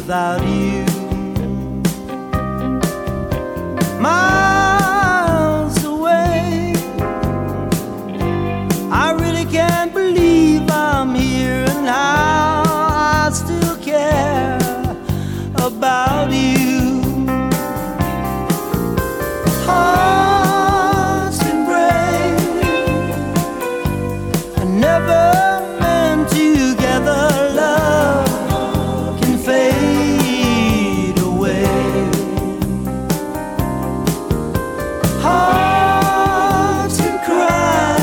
without you. Miles away, I really can't believe I'm here and now I still care about you. Hearts can break and never meant together. Love can fade away. Hearts can cry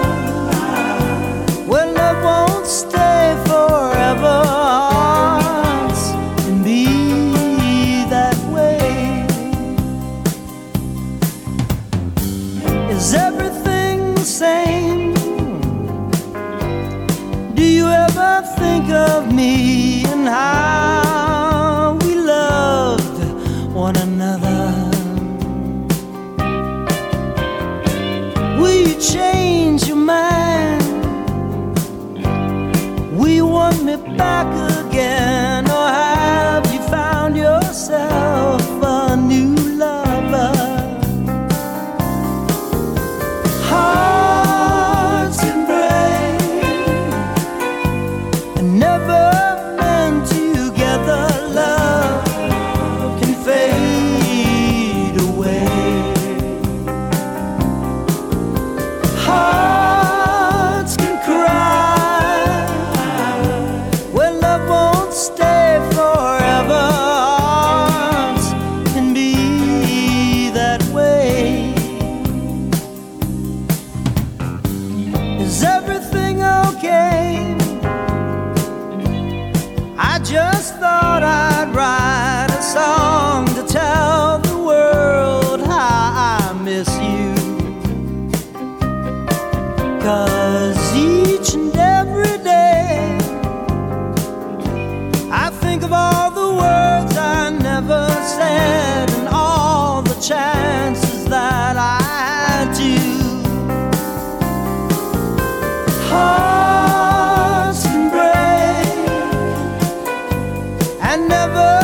when love won't stay forever. Hearts can be that way. Is everything the same? Do you ever think of me and how we loved one another? Will you change your mind? Will you want me back again? Or have you found yourself a new lover? Hearts can break and never meant together. Love can fade away. Hearts can cry when love won't stay forever. Hearts can be that way. Is everything okay? I just thought I'd write a song to tell the world how I miss you. 'Cause each and every day I think of all the words I never said and all the chances that I had to. Hearts can break and never